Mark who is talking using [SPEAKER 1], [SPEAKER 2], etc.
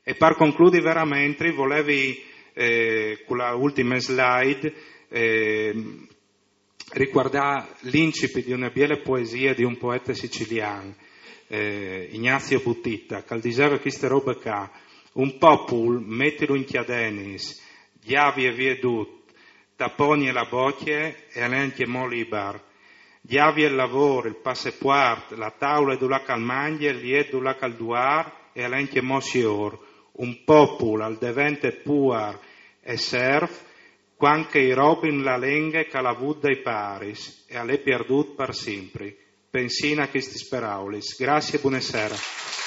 [SPEAKER 1] E per concludere veramente, volevi con la ultima slide riguardare l'incipit di una bella poesia di un poeta siciliano, Ignazio Buttitta, che diceva queste robe qua: un popolo, mettilo in chiadenis, chiavi e viedut, tapponi e la bocche e anche molibar, chiavi e il lavoro, il passaporto, la tavola e la calmaglia, il lieto la calduar e anche mosior, un popolo al devente puar e serv, quanche i robin la lenghe che la vud dai paris e alle perdut per sempre. Pensina a questi speraulis. Grazie e buonasera.